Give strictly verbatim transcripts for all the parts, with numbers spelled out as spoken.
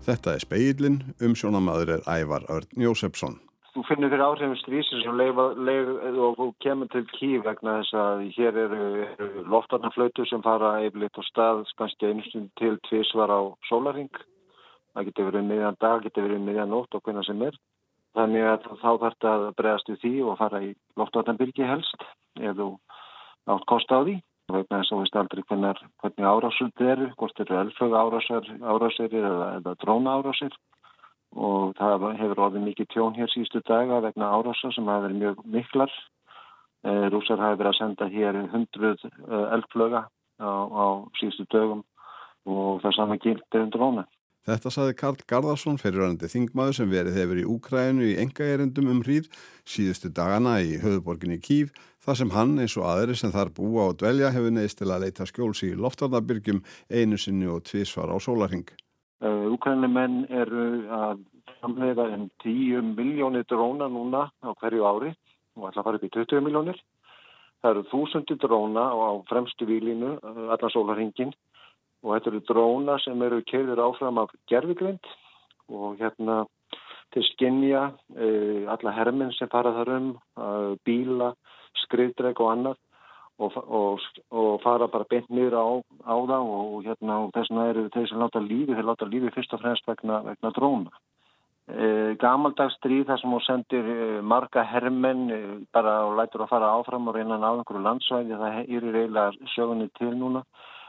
Þetta er Spegillinn, umsjónarmaður er Ævar Örn Jósepsson. Þú finnur fyrir áhrifum stríðsins og, og, og kemur til Kív vegna þess að hér eru, eru loftvarnarflautur sem fara yfirleitt á stað kannski einu stund til tvisvar á sólarhring. Það getur verið miðjan dag, getur verið miðjan nótt og hvenær sem er. Þannig að þá þarf þetta að bregðast við því og fara í loftvarnarbyrgi helst ef þú átt kost á því. Vegna þess að þú veist aldrei hvernig, hvernig árásur þetta eru, hvort eru eldflauga árásir, árásir eða, eða dróna árásir. Og það hefur orðið mikið tjón hér síðustu daga vegna árásar sem hafa verið mjög miklar. E, Rússar hafa verið að senda hér hundruð eldflauga á, á síðustu dögum og það saman gildir um dróna. Þetta sagði Karl Garðarsson, fyrrverandi þingmaður sem verið hefur í Úkraínu í einkaerindum um hríð síðustu dagana í höfuðborginni Kív, þar sem hann eins og aðrir sem þar búa og dvelja hefur neyðst til að leita skjóls í loftvarnarbyrgjum einu sinni og tvisvar á sólarhring. Úkraínumenn eru að framleiða um tíu milljónir dróna núna á hverju ári og ætla að fara upp í tuttugu milljónir. Það eru þúsundir dróna á fremstu víglínu allan sólarhringinn. Og þetta eru dróna sem eru keyrðir áfram af gervigreind og hérna til skynja e, alla hermenn sem fara þar um, e, bíla, skriðdrek og annað og, og, og fara bara beint niður á, á það og, hérna, og þess vegna eru þeir sem láta lífi, þeir láta lífi fyrst og fremst vegna, vegna dróna. E, gamaldags stríð þar sem hún sendir e, marga hermenn e, bara og lætur að fara áfram og reyna að ná einhverju landsvæði, það er eiginlega sögunni til núna.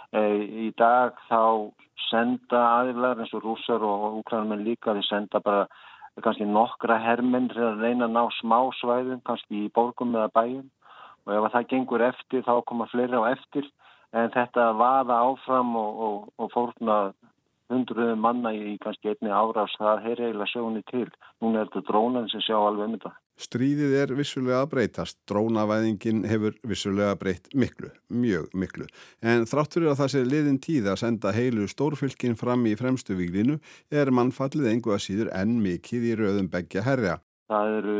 Í dag þá senda aðilar eins og Rússar og Úkraínumenn líka, þeir senda bara kannski nokkra hermenn til að reyna að ná smá svæðum, kannski í borgum eða bæjum og ef það gengur eftir þá koma fleiri á eftir en þetta vaða áfram og, og, og fórna hundruðum manna í kannski einni árás, það er eiginlega sögunni til. Núna er þetta drónan sem sjá alveg um þetta. Stríðið er vissulega að breytast, drónavæðingin hefur vissulega breytt miklu, mjög miklu. En þrátt fyrir að það sé liðin tíð að senda heilu stórfylkin fram í fremstu víglínu er mannfallið engu að síður enn mikið í röðum beggja herja. Það eru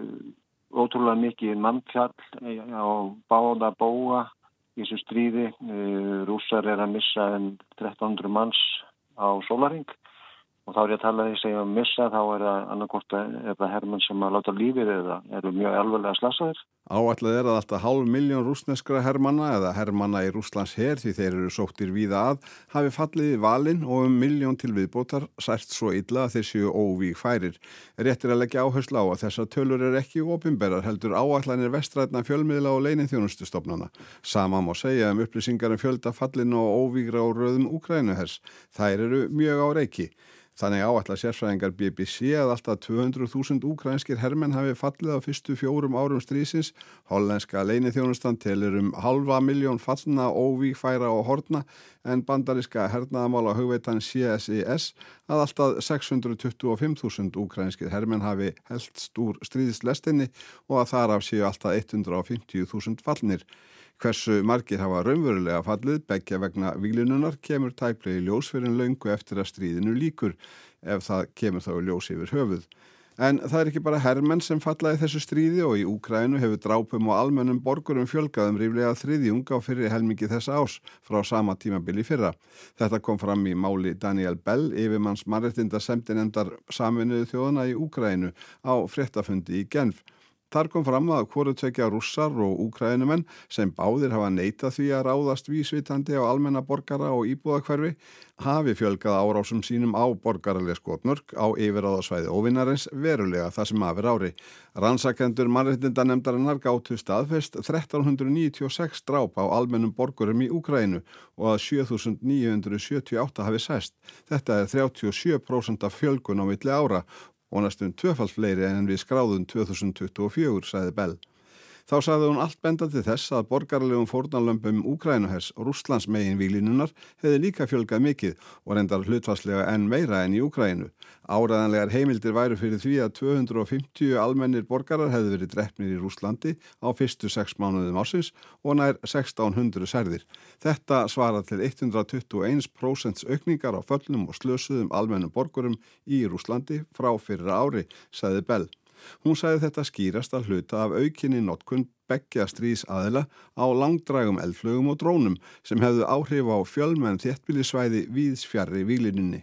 ótrúlega mikið mannfjall á báða bóga í þessu stríði. Rússar er að missa um þrettán hundruð manns á sólarhring. Og þá er ég að tala því að segja um missa, þá er það annarkvort er það hermenn sem að láta lífið eða eru mjög alvarlega slasaðir. Áætlað er að alltaf hálf milljón rússneskra hermanna eða hermanna í Rússlands her því þeir eru sóttir víða að, hafi fallið í valinn og um milljón til viðbótar sært svo illa að þeir séu óvígfærir. Réttir að leggja áherslu á að þessar tölur er ekki opinberar heldur áætlanir vestrænna fjölmiðla og leyniþjónustustofnana. Sama má segja um upplýsingar um fjölda fallin og óvígra á röðum Úkraínuhers. Þær eru mjög á reiki. Þannig áætla sérfræðingar B B C að alltaf tvö hundruð þúsund úkraínskir hermenn hafi fallið á fyrstu fjórum árum stríðsins. Hollenska leyniþjónustan telur um halva milljón fallna, óvígfæra og horfna en bandaríska hernaðarmála hugveitan C S I S að alltaf sex hundruð tuttugu og fimm þúsund úkraínskir hermenn hafi helst úr stríðslestinni og að þar af séu alltaf hundrað og fimmtíu þúsund fallnir. Hversu margir hafa raunverulega fallið beggja vegna víglínunar kemur tæplega í ljós fyrir en löngu eftir að stríðinu lýkur, ef það kemur þá í ljós yfir höfuð. En það er ekki bara hermenn sem falla í þessu stríði og í Úkraínu hefur drápum og almennum borgurum fjölgað um ríflega þriðjung á fyrri helmingi þessa árs frá sama tímabili fyrra. Þetta kom fram í máli Daniel Bell, yfirmanns mannréttindasendinefndar Sameinuðu þjóðanna í Úkraínu á fréttafundi í Genf. Þar kom fram að hvoru tveggja Rússar og Úkraínumenn sem báðir hafa neitað því að ráðast vísvitandi á almenna borgara og íbúðahverfi hafi fjölgað árásum sínum á borgaraleg skotmörk á yfirráðasvæði óvinarins verulega það sem af er ári. Rannsakendur mannréttindanefndarinnar gátu staðfest þrettán hundruð níutíu og sex dráp á almennum borgurum í Úkraínu og að sjö þúsund níu hundruð sjötíu og átta hafi særst. Þetta er þrjátíu og sjö prósent af fjölgun á milli ára. Og næstum tvöfalt fleiri en við skráðum tvö þúsund tuttugu og fjögur, sagði Bell. Þá sagði hún allt benda til þess að borgaralegum fórnarlömbum Úkraínuhers og Rússlands megin víglínunnar hefði líka fjölgað mikið og reyndar hlutfallslega enn meira enn í Úkraínu. Áræðanlegar heimildir væru fyrir því að tvö hundruð og fimmtíu almennir borgarar hefði verið drepnir í Rússlandi á fyrstu sex mánuðum ársins og nær sextán hundruð særðir. Þetta svarar til hundrað tuttugu og eitt prósent aukningar á föllnum og slösuðum almennum borgurum í Rússlandi frá fyrra ári, sagði Bell. Hún sagði þetta skýrast að hluta af aukinni notkun beggja stríðsaðila á langdrægum eldflugum og drónum sem hefðu áhrif á fjölmenn þéttbýlissvæði víðs fjarri víglínunni.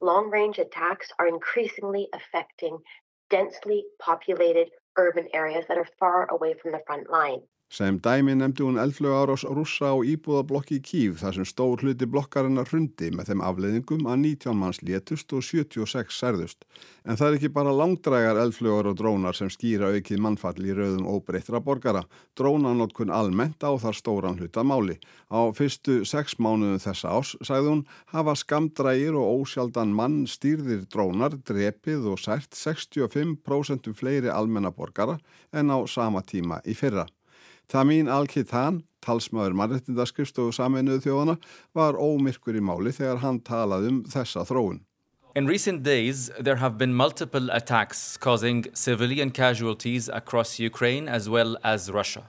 long-range attacks are increasingly affecting densely populated urban areas that are far away from the front line. Sem dæmi nefndi hún eldflaugaárás Rússa á íbúðablokki í Kív þar sem stór hluti blokkarinnar hrundi með þeim afleiðingum að nítján manns létust og sjötíu og sex særðust. En það er ekki bara langdrægar eldflaugar og drónar sem skýra aukið mannfall í röðum óbreyttra borgara. Drónanotkun almennt á þar stóran hluta máli. Á fyrstu sex mánuðum þessa árs, sagði hún, hafa skammdrægir og ósjaldan mann stýrðir drónar drepið og sært sextíu og fimm prósent fleiri almenna borgara en á sama tíma í fyrra. Tamim Al-Kitan, talsmaður mannréttindaskrifstofu Sameinuðu þjóðanna, var ómyrkur í máli þegar hann talaði um þessa þróun. In recent days, there have been multiple attacks causing civilian casualties across Ukraine as well as Russia.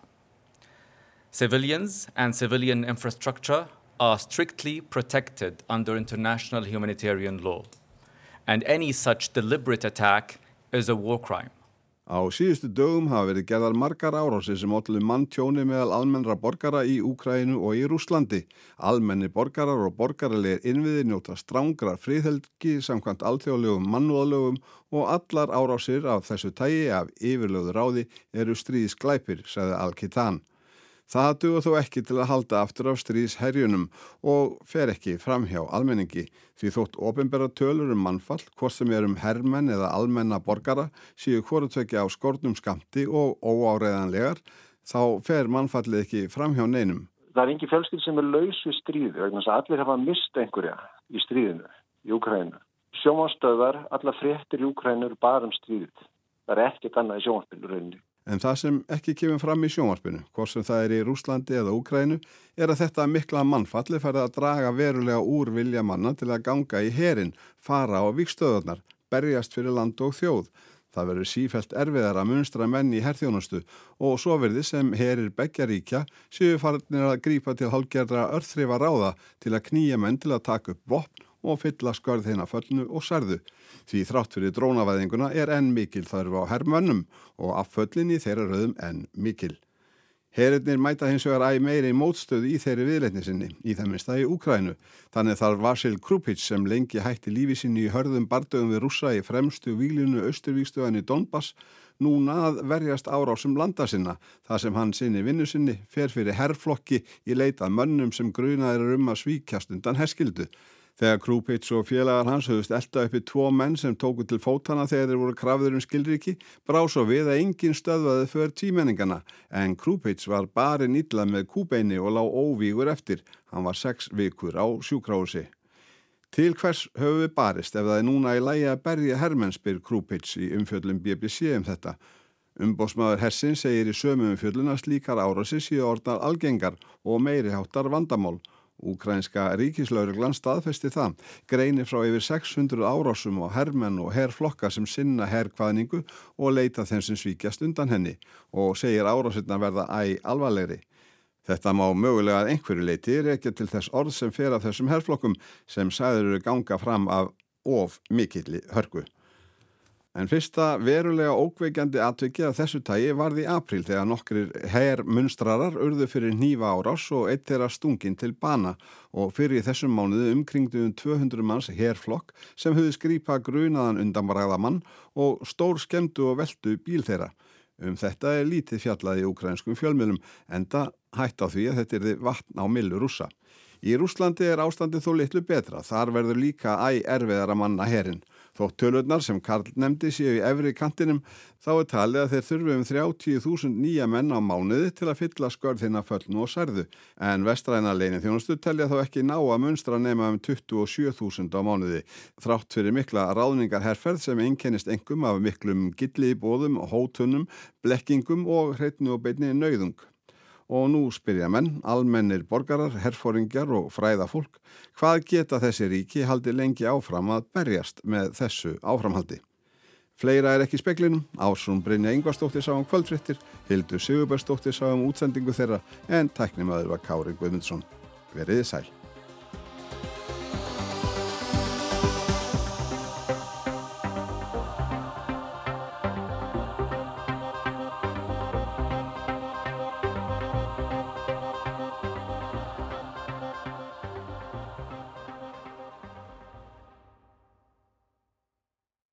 Civilians and civilian infrastructure are strictly protected under international humanitarian law, and any such deliberate attack is a war crime. Á síðustu dögum hafa verið gerðar margar árásir sem ollu manntjóni meðal almennra borgara í Úkraínu og í Rússlandi. Almenni borgarar og borgaralegir innviðir njóta strangrar friðhelgi samkvæmt alþjóðlegum mannúðalögum og allar árásir af þessu tagi af yfirlögðu ráði eru stríðsglæpir, sagði Al-Kitan. Það duga þó ekki til að halda aftur af stríðsherjunum og fer ekki framhjá almenningi því þótt opinbera tölur um mannfall, hvort sem er um hermenn eða almenna borgara, séu hvorutveggja á skornum skammti og óáreiðanlegar, þá fer mannfallið ekki framhjá neinum. Það er engin fjölskylda sem er laus við stríði vegna þess að allir hafa mist einhverja í stríðinu, í Úkraínu. Sjónvarpsstöðvar, alla fréttir í Úkraínu eru bara um stríðið. Það er ekkert annað í sjónvarpinu rauninni. En það sem ekki kemur fram í sjónvarpinu, hvort sem það er í Rússlandi eða Úkraínu, er að þetta mikla mannfalli færði að draga verulega úr vilja manna til að ganga í herinn, fara á vígstöðarnar, berjast fyrir land og þjóð. Það verður sífellt erfiðar að munstra menn í herþjónustu og svo verði sem herir beggja ríkja séu farnir að grípa til hálfgerðra örþrifa ráða til að knýja menn til að taka upp vopn og fylla skörð hina föllnu og særðu. Því þrátt fyrir drónavæðinguna er enn mikil þörf á hermönnum og afföllin í þeirra röðum enn mikil. Herinnir mæta hins vegar æ meiri mótstöðu í þeirri viðleitni sinni, í það minnsta í Úkraínu. Þannig þarf Vasil Krupich sem lengi hætti lífi sinni í hörðum bardögum við Rússa í fremstu víglínu austurvígstöðinni Donbass núna að verjast árásum landa sinna, þar sem hann sinni vinnu sinni fer fyrir herflokki í leita mönnum sem grunaðir um að svíkjast undan herskildu. Þegar Krupich og félagar hans höfðust elta uppi tvo menn sem tóku til fótana þegar þeir voru krafðir um skilríki, brá svo við að enginn stöðvaði för tvímenningana, en Krupich var barinn illa með kúbeini og lá óvígur eftir. Hann var sex vikur á sjúkrahúsi. Til hvers höfum við barist ef það er núna í lagi að berja hermenn, spyr Krupich í umfjöllum B B C um þetta. Umboðsmaður hersins segir í sömu umfjöllun að slíkar árásir séu orðnar algengar og meiriháttar vandamál. Úkraínska ríkislögreglan staðfesti það, greinir frá yfir sex hundruð árásum á hermenn og herflokka sem sinna herkvaðningu og leita þeim sem svíkjast undan henni og segir árásirnar verða æ alvarlegri. Þetta má mögulega að einhverju leyti rekja til þess orð sem fer af þessum herflokkum sem sagður eru ganga fram af of mikilli hörku. En fyrsta verulega ókveikjandi atviki af þessu tagi varð í apríl þegar nokkrir hermunstrarar urðu fyrir hnífa árás og eitt þeirra stunginn til bana og fyrir í þessum mánuði umkringdu um tvö hundruð manns herflokk sem höfðu skrípa grunaðan undanbragðamann og stór skemmdu og veltu bíl þeirra. Um þetta er lítið fjallað í úkraínskum fjölmiðlum enda hætt á því að þetta yrði vatn á myllu Rússa. Í Rússlandi er ástandið þó litlu betra, þar verður líka æ erfiðara manna herinn. Þótt tölurnar sem Karl nefndi séu í efri kantinum, þá er talið að þeir þurfi um þrjátíu þúsund nýja menn á mánuði til að fylla skörð hina föllnu og særðu, en vestræna leyniþjónustu telja þó ekki ná að munstra nema um tuttugu og sjö þúsund á mánuði, þrátt fyrir mikla ráðningarherferð sem einkennist einkum af miklum gilli í boðum, hótunum, blekkingum og hreitnu og beinni nauðung. Og nú spyrja menn, almennir borgarar, herforingjar og fræðafólk, hvað geta þessi ríki haldi lengi áfram að berjast með þessu áframhaldi? Fleira er ekki í speglinum, Ásrún Brynja Ingvarsdóttir sá um kvöldfréttir, Hildur Sigurbergsdóttir sá um útsendingu þeirra en tæknimaður var Kári Guðmundsson. Veriði sæl.